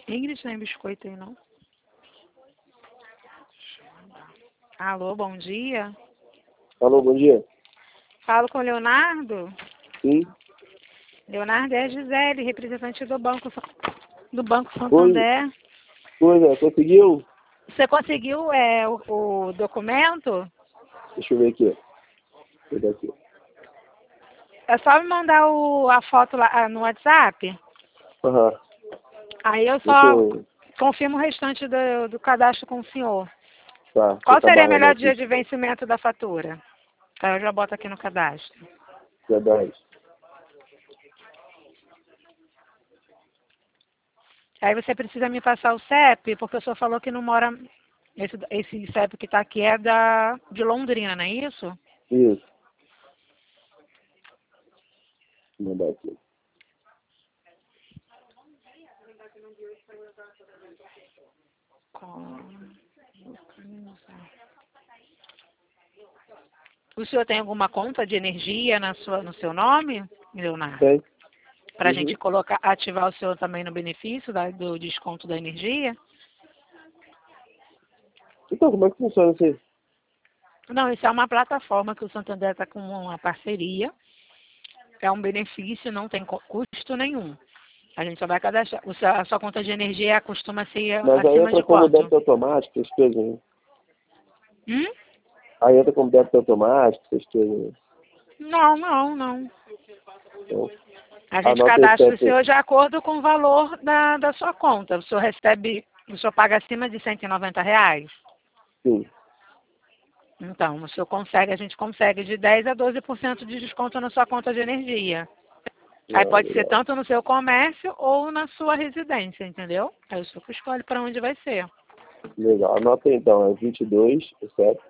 Ingrid, tem biscoito aí, não? Alô, bom dia. Alô, bom dia. Falo com o Leonardo. Sim. Leonardo é a Gisele, representante do Banco Oi. Santander. Oi, conseguiu? Você conseguiu o documento? Deixa eu ver aqui. Vou pegar aqui. É só me mandar a foto lá no WhatsApp. Aham. Aí eu Deixa só eu... confirmo o restante do cadastro com o senhor. Tá, deixa Qual eu seria acabar o melhor aqui. dia de vencimento da fatura? Aí eu já boto aqui no cadastro. Dia 10. Aí você precisa me passar o CEP, porque o senhor falou que não mora... Esse CEP que está aqui é de Londrina, não é isso? Isso. Vou mandar aqui. O senhor tem alguma conta de energia no seu nome, Leonardo? Tem? Para a gente ativar o senhor também no benefício do desconto da energia? Então, como é que funciona isso aí? Não, isso é uma plataforma que o Santander está com uma parceria. É um benefício, não tem custo nenhum. A gente só vai cadastrar. A sua conta de energia costuma ser Mas aí acima entra de como quanto? débito automático, essas coisas, né? Hum? Aí entra como débito automático, essas coisas, né? Não. Então, A gente anota esse cadastra o CEP aí. senhor de acordo com o valor da sua conta. O senhor paga acima de R$ 190? Sim. Então, a gente consegue de 10% a 12% de desconto na sua conta de energia. Aí Ah, pode ser legal. tanto no seu comércio ou na sua residência, entendeu? Aí o senhor que escolhe para onde vai ser. Legal. Anota aí, então. É 22, o CEP,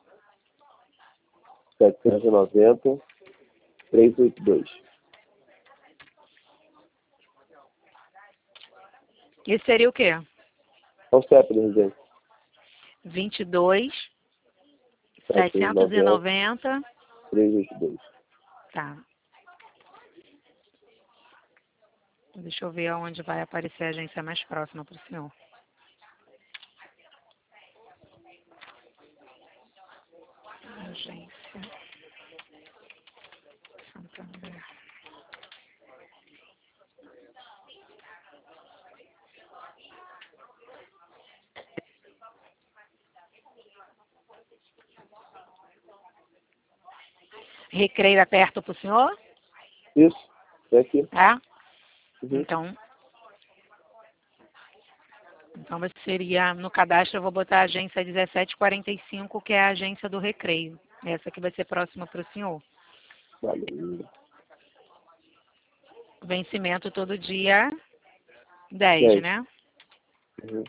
790, 382. Isso seria o quê? É o CEP da residência. 22, 790, 790. 382. Tá. Deixa eu ver aonde vai aparecer a agência mais próxima para o senhor. Agência Santander. Recreio é perto para o senhor? Isso. É aqui. É? Uhum. Então seria, no cadastro eu vou botar a agência 1745, que é a agência do Recreio. Essa que vai ser próxima para o senhor. Valeu. Vencimento todo dia 10, 10. né? Uhum.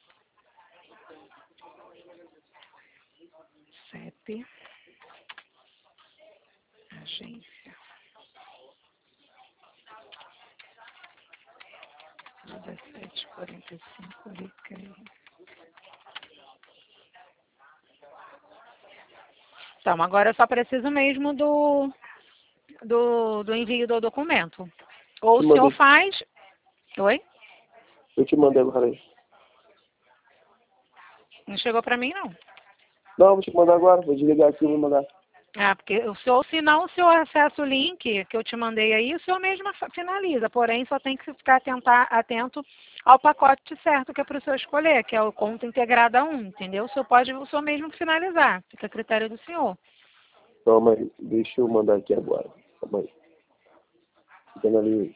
CEP. Agência 1745, Recreio. Então, agora eu só preciso mesmo do envio do documento. Ou o senhor faz... Oi? Eu te mandei agora aí. Não chegou para mim, não. Não, vou te mandar agora. Vou desligar aqui e vou mandar. Porque se não, o senhor acessa o link que eu te mandei aí, o senhor mesmo finaliza. Porém, só tem que ficar atento ao pacote certo que é para o senhor escolher, que é o conta integrada 1, entendeu? O senhor pode o senhor mesmo finalizar. Fica a critério do senhor. Toma aí. Deixa eu mandar aqui agora. Toma aí. Fica na linha.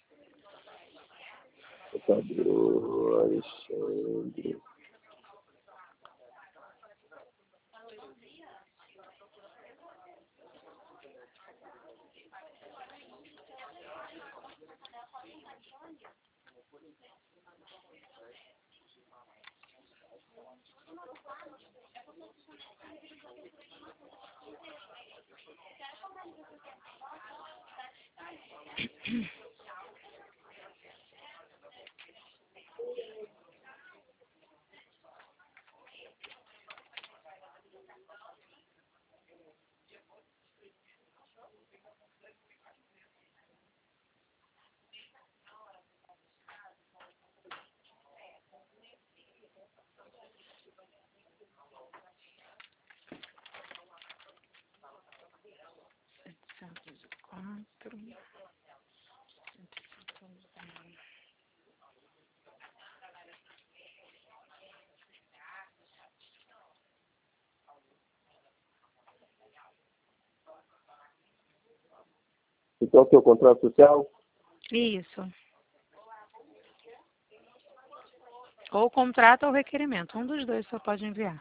Contador Alexandre. Então, o que? O contrato social? Isso. Ou contrato ou requerimento. Um dos dois só pode enviar.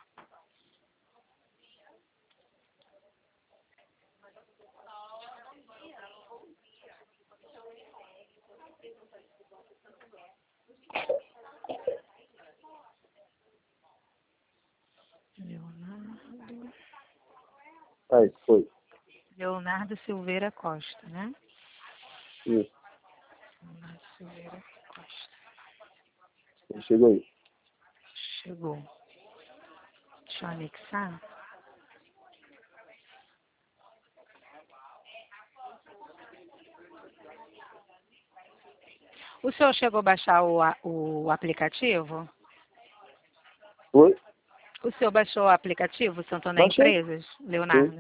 Leonardo. Aí, foi. Leonardo Silveira Costa, né? Isso. Leonardo Silveira Costa. Ele chegou aí. Chegou. Deixa eu anexar. O senhor chegou a baixar o aplicativo? Foi? O senhor baixou o aplicativo Santander Baixei. Empresas, Leonardo?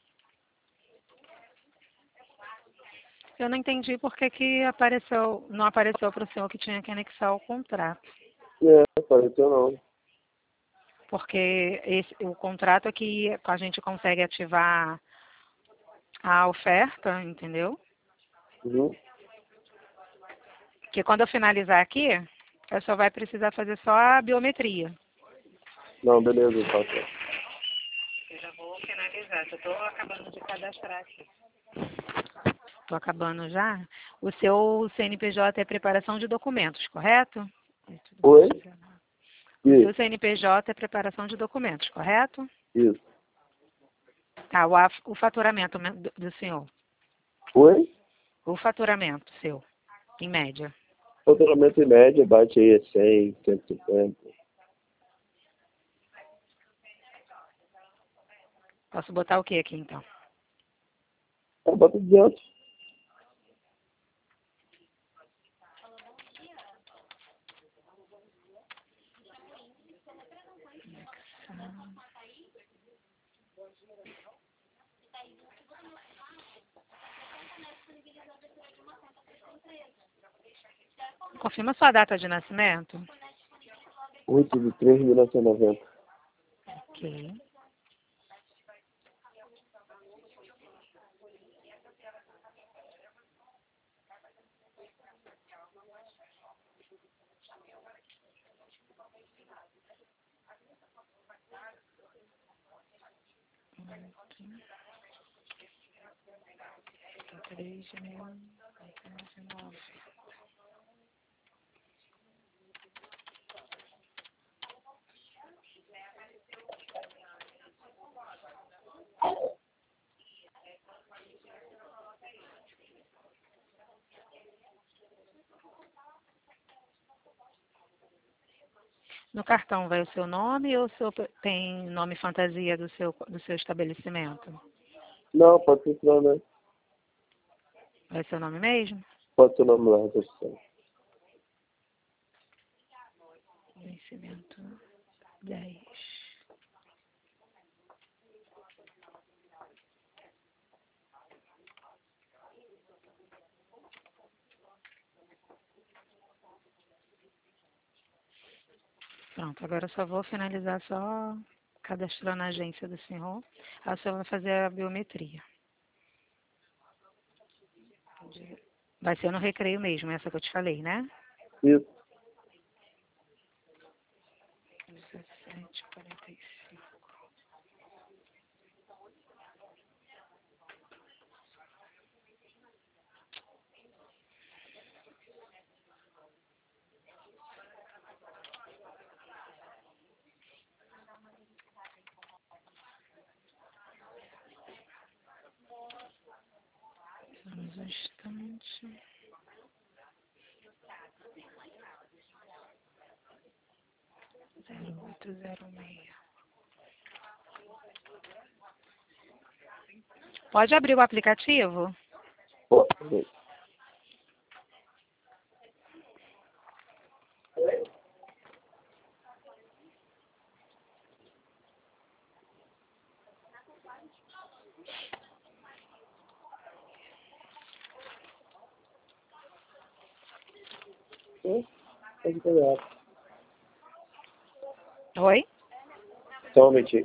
Eu não entendi por que não apareceu para o senhor que tinha que anexar o contrato. Apareceu não. Porque o contrato é que a gente consegue ativar a oferta, entendeu? Uhum. Porque quando eu finalizar aqui, eu só vai precisar fazer só a biometria. Não, beleza, eu faço. Eu já vou finalizar, eu estou acabando de cadastrar aqui. Estou acabando já. O seu CNPJ é preparação de documentos, correto? Oi? O seu Isso, CNPJ é preparação de documentos, correto? isso. Tá, o faturamento do senhor. Oi? O faturamento seu, em média. Faturamento em média bate aí a 100, 150. Posso botar o que aqui, então? Bota 200. Confirma sua data de nascimento. 8/3/1990. Ok. No cartão vai o seu nome ou o seu tem nome fantasia do seu estabelecimento? Não, pode ser não, né? Vai ser o nome mesmo? Pode ser o nome lá, pessoal. Vencimento 10. Pronto, agora eu só vou finalizar só cadastrando a agência do senhor. Aí o senhor vai fazer a biometria. Vai ser no recreio mesmo, essa que eu te falei, né? Isso. 17h45. Vamos um instante. Zero 0806. Pode abrir o aplicativo? Pode. Pode pegar. Oi? Só um momentinho.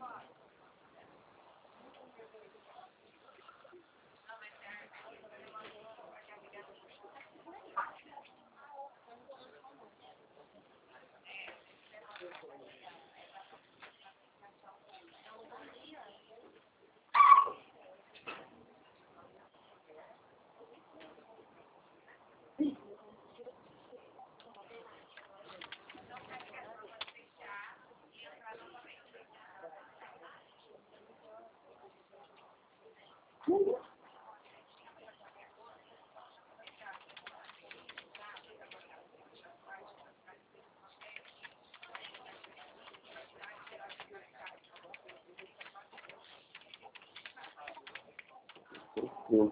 Sim.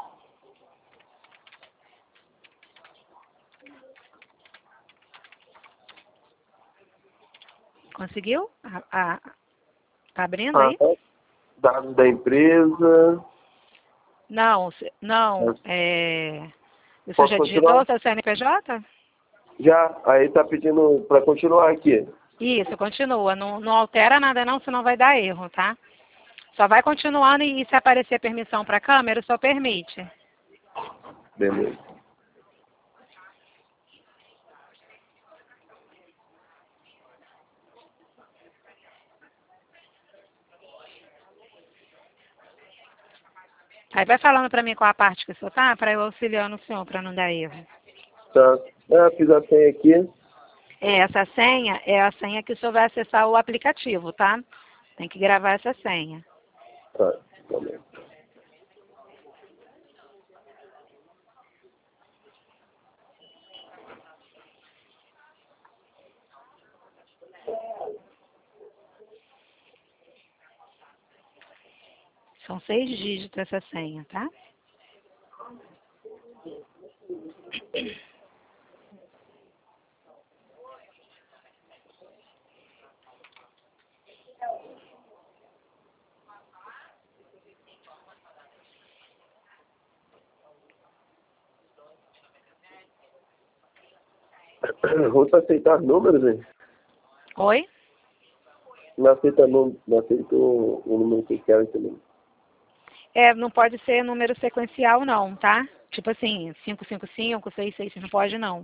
Conseguiu? Tá abrindo aí? Dados da empresa. Não, não. Você Posso já digitou continuar? o seu CNPJ? Já. Aí tá pedindo para continuar aqui. Isso, continua. Não, não altera nada não, senão vai dar erro, tá? Só vai continuando e se aparecer permissão para a câmera, só permite. Beleza. Aí vai falando para mim qual a parte que o senhor tá, para eu auxiliando o senhor, para não dar erro. Tá. Fiz a senha aqui. Essa senha é a senha que o senhor vai acessar o aplicativo, tá? Tem que gravar essa senha. Tá. Também. São 6 dígitos essa senha, tá? Vou aceitar números, hein? Oi? Não aceita número, não aceitou o número que quero também. Não pode ser número sequencial não, tá? Tipo assim, 555, 666, não pode não.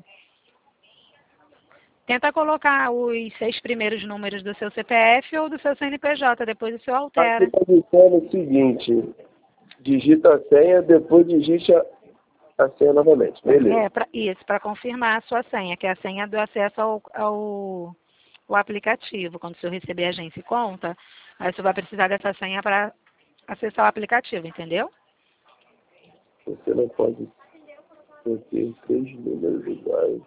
Tenta colocar os 6 primeiros números do seu CPF ou do seu CNPJ, depois o senhor Aqui altera. está dizendo o seguinte, digita a senha, depois digita a senha novamente. Beleza. Isso, para confirmar a sua senha, que é a senha do acesso ao aplicativo. Quando o senhor receber a agência e conta, aí o senhor vai precisar dessa senha para acessar o aplicativo, entendeu? Você não pode ter 3 números iguais.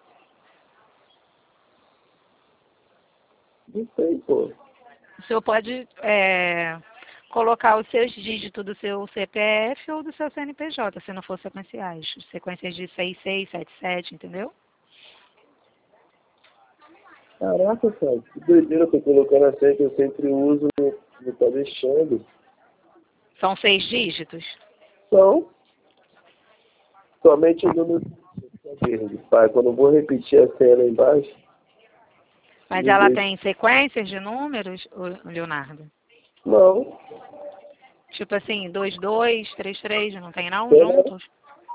Não sei, pô. O senhor pode colocar os seus dígitos do seu CPF ou do seu CNPJ, se não for sequenciais. Sequências de 6677, entendeu? Caraca, cara, que doideira, eu tô colocando a senha que eu sempre uso, não tá deixando. São 6 dígitos? Então, somente o número verde. Pai, quando eu vou repetir a senha lá embaixo, Mas me ela deixa. tem sequências de números, ô, Leonardo? Não, Tipo assim, 22, 33, não tem não? tem não. Juntos?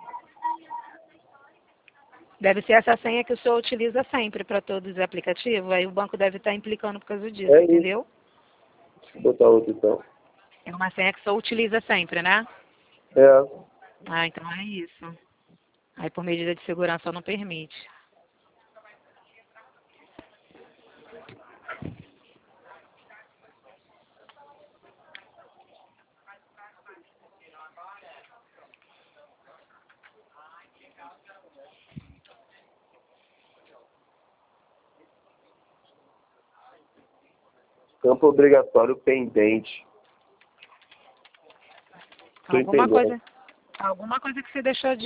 Deve ser essa senha que o senhor utiliza sempre para todos os aplicativos, aí o banco deve estar implicando por causa disso, É isso. entendeu? Deixa eu botar outro então. É uma senha que o senhor utiliza sempre, né? É. Ah, então é isso. Aí por medida de segurança não permite. Campo obrigatório pendente. Tô entendendo. Alguma coisa que você deixou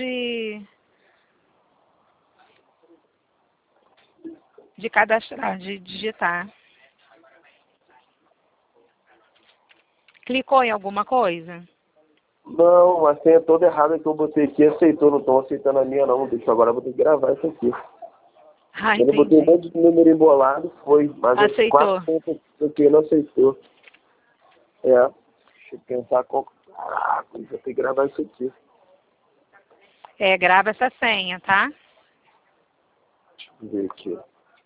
de cadastrar, de digitar. Clicou em alguma coisa? Não, a senha toda errada que eu botei aqui aceitou, não estão aceitando a minha não. Deixa agora, eu vou ter que gravar isso aqui. Ah, Quando eu botei um entendi. monte de número embolado, foi, mas as Aceitou. 4 contas que não aceitou. É, deixa eu pensar qual. Caraca, vou ter que gravar isso aqui. É, grava essa senha, tá? Deixa eu ver aqui.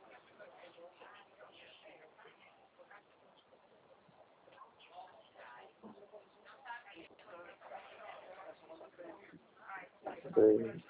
Bem,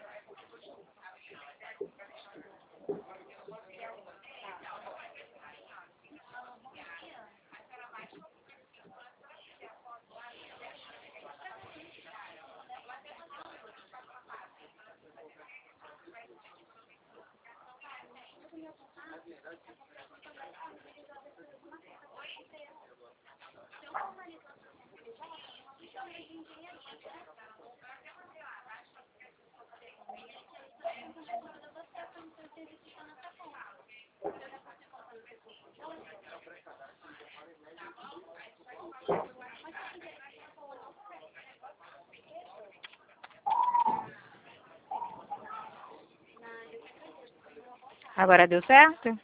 Agora deu certo?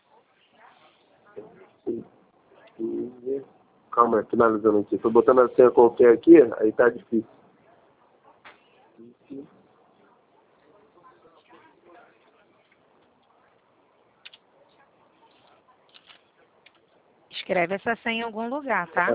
calma, finalizando aqui. Tô botando a senha qualquer aqui, aí tá difícil. Escreve essa senha em algum lugar, tá?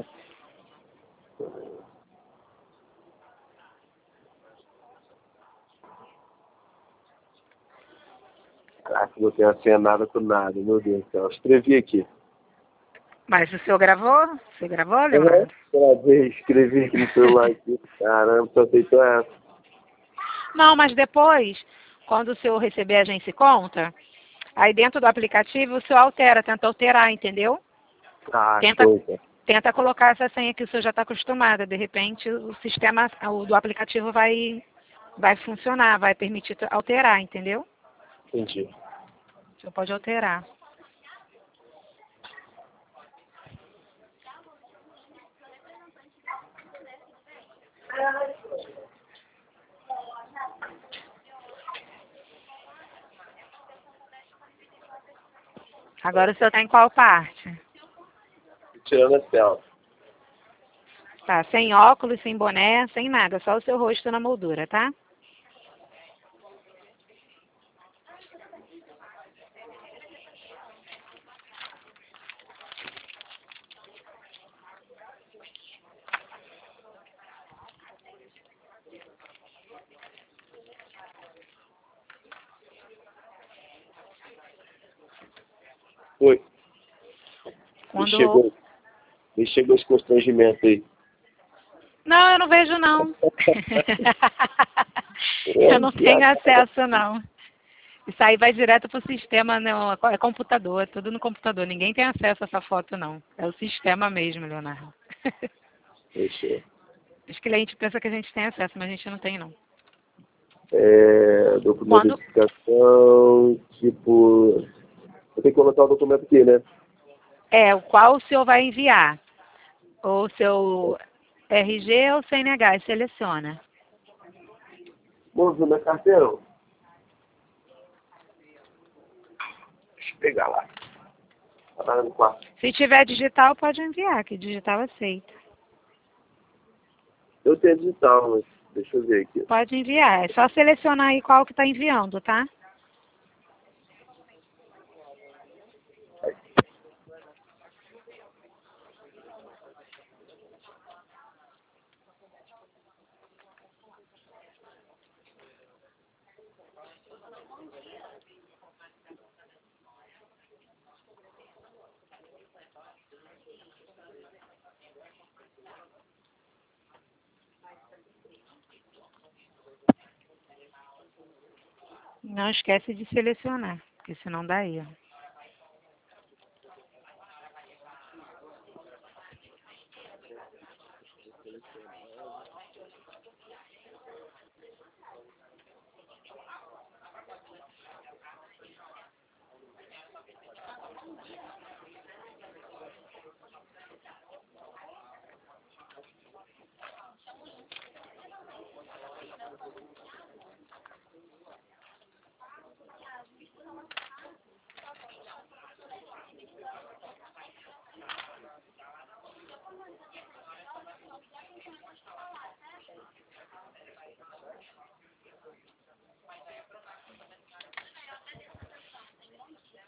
Caraca, botei a senha nada com nada, meu Deus do céu. Escrevi aqui. Mas o senhor gravou? Você gravou, Uhum. Leonardo? Gravei, escrevi aqui no celular aqui. Caramba, só aceitou essa. Não, mas depois, quando o senhor receber a agência conta, aí dentro do aplicativo o senhor altera, tenta alterar, entendeu? Ah, Tenta, show, cara. tenta colocar essa senha que o senhor já está acostumado. De repente o sistema o do aplicativo vai funcionar, vai permitir alterar, entendeu? Entendi. O senhor pode alterar. Agora o senhor está em qual parte? Tirando a tela. Tá, sem óculos, sem boné, sem nada, só o seu rosto na moldura, tá? Foi. Me Quando... chegou esse constrangimento aí. Não, eu não vejo não. Eu não tenho acesso não. Isso aí vai direto pro sistema, não, é computador, é tudo no computador. Ninguém tem acesso a essa foto não. É o sistema mesmo, Leonardo. Deixa eu... Os clientes pensam que a gente tem acesso, mas a gente não tem não. documento de Quando identificação, tipo... Eu tenho que colocar o documento aqui, né? o qual o senhor vai enviar? Ou o seu RG ou CNH, seleciona. Moço, meu carteirão. Deixa eu pegar lá. Tá lá no quarto. Se tiver digital, pode enviar, que digital aceita. Eu tenho digital, mas deixa eu ver aqui. Pode enviar, é só selecionar aí qual que está enviando, tá? Não esquece de selecionar, porque senão dá erro.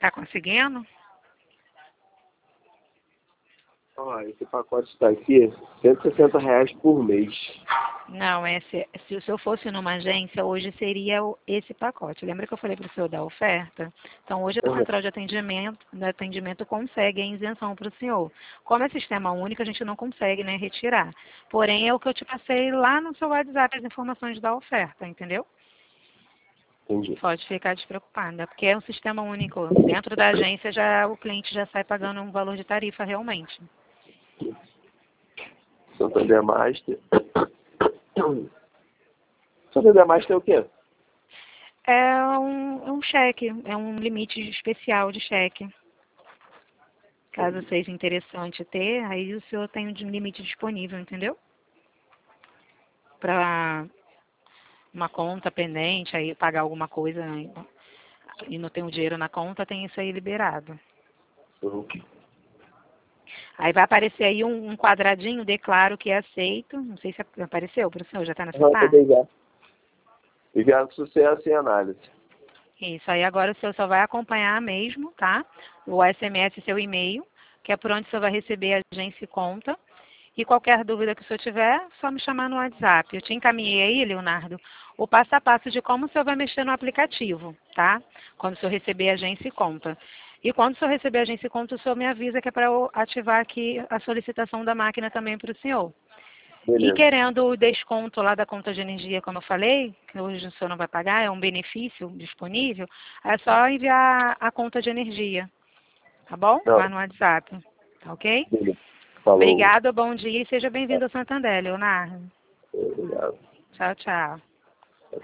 Tá conseguindo? Ó, esse pacote está aqui, R$ 160 por mês. Não, se o senhor fosse numa agência, hoje seria esse pacote. Lembra que eu falei para o senhor da oferta? Então, hoje a Uhum. central de atendimento consegue a isenção para o senhor. Como é sistema único, a gente não consegue, né, retirar. Porém, é o que eu te passei lá no seu WhatsApp, as informações da oferta, entendeu? Entendi. Pode ficar despreocupada, porque é um sistema único. Dentro da agência, o cliente já sai pagando um valor de tarifa realmente. Santander Master. Santander Master é o quê? É um cheque, é um limite especial de cheque. Caso seja interessante ter, aí o senhor tem um limite disponível, entendeu? Para uma conta pendente, aí pagar alguma coisa e não tem o dinheiro na conta, tem isso aí liberado. Ok. Aí vai aparecer aí um quadradinho, declaro que é aceito. Não sei se apareceu para o senhor, já está nessa parte? Enviado sucesso em análise. Isso, aí agora o senhor só vai acompanhar mesmo, tá? O SMS, seu e-mail, que é por onde o senhor vai receber a agência e conta. E qualquer dúvida que o senhor tiver, só me chamar no WhatsApp. Eu te encaminhei aí, Leonardo, o passo a passo de como o senhor vai mexer no aplicativo, tá? Quando o senhor receber a agência e conta. E quando o senhor receber a agência e conta, o senhor me avisa que é para eu ativar aqui a solicitação da máquina também para o senhor. E Beleza. querendo o desconto lá da conta de energia, como eu falei, que hoje o senhor não vai pagar, é um benefício disponível, é só enviar a conta de energia, tá bom? Não, Lá no WhatsApp, tá ok? beleza. Falou. Obrigada, bom dia e seja bem-vindo ao Santander, Leonardo. Obrigado. Tchau, tchau.